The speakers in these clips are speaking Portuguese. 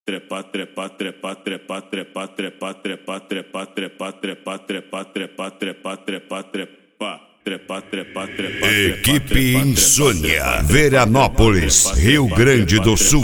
trepa, trepa, trepa, trepa, trepa, trepa, trepa, trepa, trepa, trepa, trepa, trepa, trepa, trepa, trepa. Trepa, trepa, trepa, Equipe Insônia, Veranópolis, Rio Grande do Sul.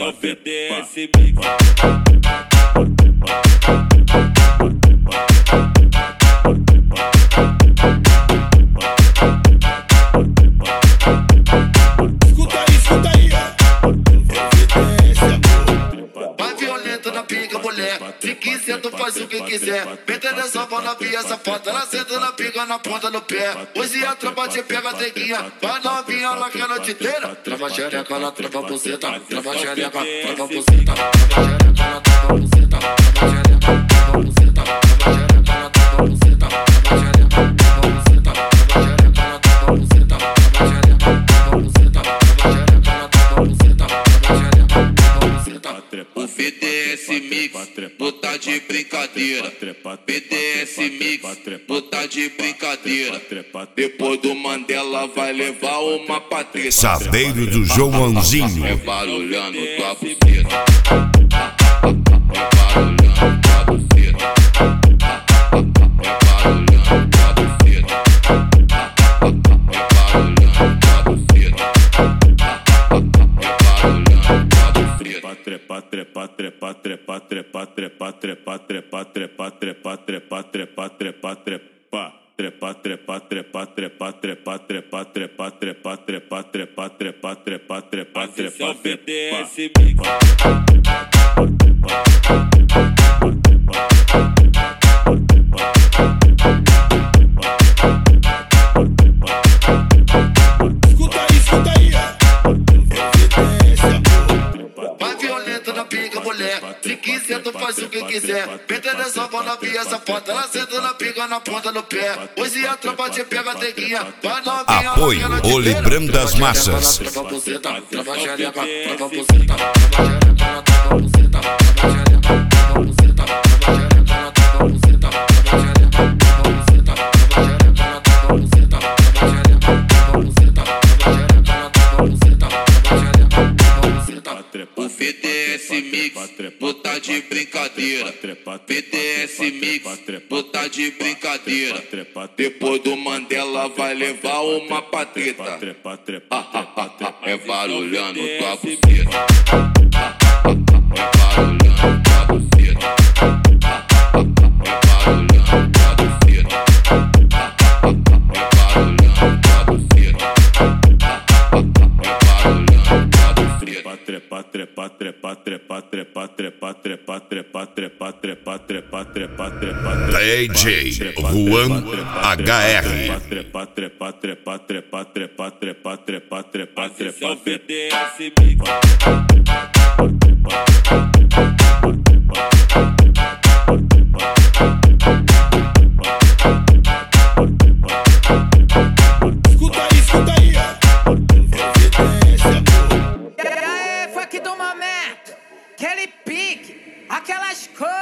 Se quiser, tu faz o que quiser. Metendo essa mão na pia, essa foto. Ela senta na pica, na ponta do pé. Hoje a tropa te pega a teguinha. Vai novinha, ela quer a noite inteira. Trava xereca, ela trava buceta. Trava xereca, trava buceta. Trava xereca, ela trava buceta. Trava xereca, trava buceta. Trava xereca, ela trava buceta. Trava xereca, trava buceta. Trava xereca, ela trava buceta. Trava xereca, trava buceta. Trava xereca, ela trava buceta. Trava xereca, trava buceta. O BDS Mix, tu tá de brincadeira. BDS Mix, tu tá de brincadeira. Depois do Mandela vai levar uma patrícia. Sabeiro do Joãozinho. É barulhando tua buceta. É barulhando tua buceta. É barulhando tua buceta. É barulhando tua buceta. Trepa, trepa, trepa, trepa, trepa, trepa, trepa, trepa, trepa, trepa, trepa, trepa, trepa, trepa. Trepa, trepa, trepa, trepa, trepa, trepa, trepa, trepa, trepa, trepa, trepa, trepa, trepa, trepa, trepa. Se quiser, tu faz o que quiser. Metendo essa mão na pia, essa foto. Ela senta na pica, na ponta do pé. Hoje a tropa te pega a teguinha. Vai novinha, Apoio Olibrão das Massas. trava buceta, trava xereca, trava buceta. Trava xereca, ela trava buceta. Trava xereca, trava buceta. Trava xereca, ela trava buceta. Trava xereca, trava buceta. Trava xereca, ela trava buceta. Trava xereca, trava buceta. Trava xereca, ela trava buceta. Trava xereca, trava buceta. O BDS Mix, tu tá de brincadeira. BDS Mix, tu tá de brincadeira. Depois do Mandela vai levar uma patrícia. É barulhando tua buceta. É barulhando tua buceta. É barulhando tua buceta. É barulhando tua buceta. É barulhando tua buceta. Trepa, trepa, trepa, trepa, trepa, trepa, trepa, trepa, trepa, trepa, trepa, trepa, trepa. DJ Juan HR. Trepa, trepa, trepa, trepa, trepa, trepa, trepa, trepa, trepa, Escuta aí. Funk do momento, aquele pique, aquelas cores.